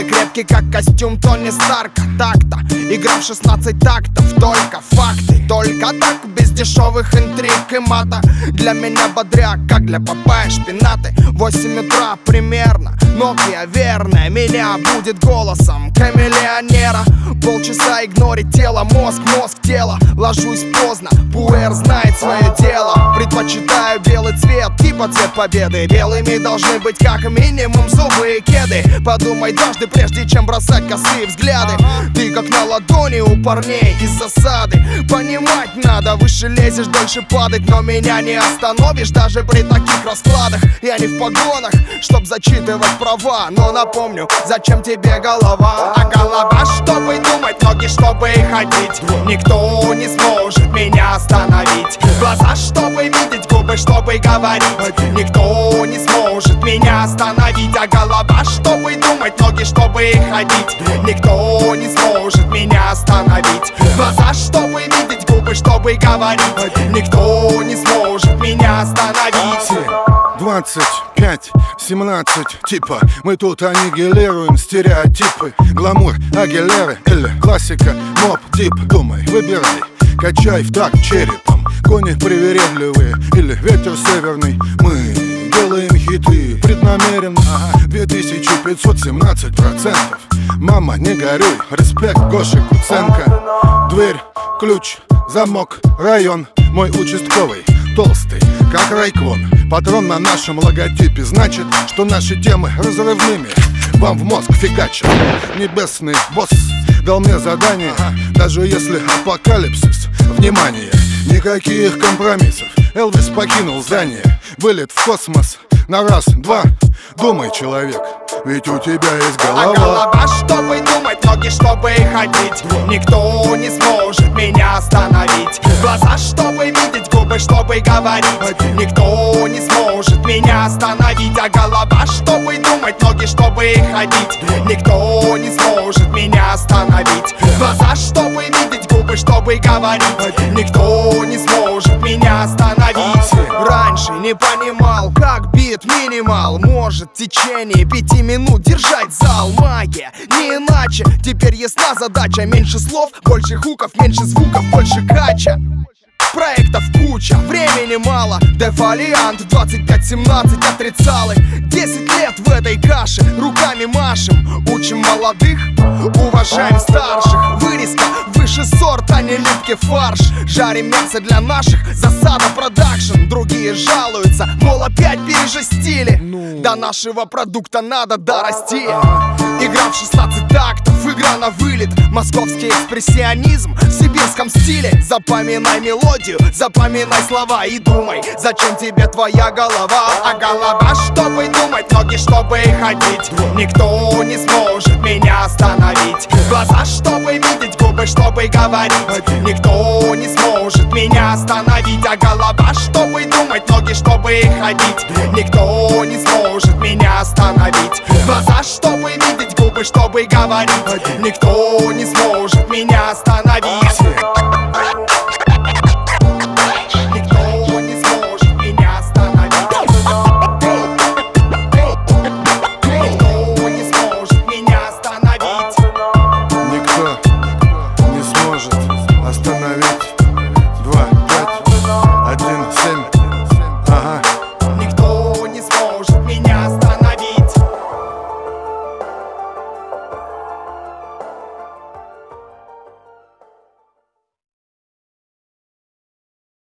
крепкий, как костюм Тони Старка. Так-то, игра в 16 тактов, только факты. Только так, без дешевых интриг и мата. Для меня бодряк, как для Папайи шпинаты. 8 утра примерно, Nokia верная меня будет голосом камелеонера. Полчаса игнорить тело, мозг, тело. Ложусь поздно, пуэр знает свое дело. Предпочитаю белый цвет, типа цвет победы. Белыми должны быть как минимум зубы и кеды. Подумай дважды, прежде чем бросать косые взгляды. Ты как на ладони у парней из засады. Понимать надо, выше лезешь, дольше падать. Но меня не остановишь даже при таких раскладах. Я не в погонах, чтоб зачитывать права. Но напомню, зачем тебе голова? А голова, чтобы думать, ноги, чтобы ходить. Никто не сможет меня остановить. Глаза, чтобы видеть, губы, чтобы говорить. Никто не сможет меня остановить. А голова, чтобы думать, ноги, чтобы ходить. Никто не сможет меня остановить. Глаза, чтобы видеть, губы, чтобы говорить. Никто не сможет меня остановить. 25, 17, типа мы тут аннигилируем стереотипы. Гламур, Агилеры или классика, моп, дип. Думай, выбирай, качай в такт черепом. Кони привередливые или ветер северный. Мы делаем хиты преднамеренно. 2517%. Мама, не горюй, респект Гоши Куценко. Дверь, ключ, замок, район. Мой участковый, толстый, как райкон. Патрон на нашем логотипе значит, что наши темы разрывными вам в мозг фигачат. Небесный босс дал мне задание, даже если апокалипсис. Внимание, никаких компромиссов. Элвис покинул здание. Вылет в космос на раз, два. Думай, человек, ведь у тебя есть голова. А голова, чтобы думать, ноги, чтобы ходить. Никто не сможет меня остановить. Глаза, чтобы видеть, губы, чтобы говорить. Никто не сможет меня остановить. А голова, чтобы думать, ноги, чтобы ходить. Никто не сможет меня остановить. Глаза, чтобы видеть, губы, чтобы говорить. Никто не сможет меня остановить. Раньше не понимал, как бит минимал может в течение 5 минут держать зал. Магия, не иначе. Теперь ясна задача. Меньше слов, больше хуков, меньше звуков, больше кача. Проектов куча, времени мало. Дефолиант 25-17 отрицалы. 10 лет в этой каше, руками машем. Учим молодых, уважаем старших. Вырезка выше сорт, а не липкий фарш. Жарим мясо для наших, засада продакшн. Другие жалуются, мол, опять пережестили. До нашего продукта надо дорасти. Игра в 16 тактов, игра на вылет. Московский экспрессионизм в сибирском стиле. Запоминай мелодию, запоминай слова и думай, зачем тебе твоя голова. А голова, чтобы думать, ноги, чтобы ходить. Никто не сможет меня остановить. Глаза, чтобы видеть, губы, чтобы говорить. Никто не сможет меня остановить. А голова, чтобы думать, ноги, чтобы ходить. Никто не сможет меня остановить. Глаза, чтобы видеть, губы, чтобы говорить. Никто не сможет меня остановить.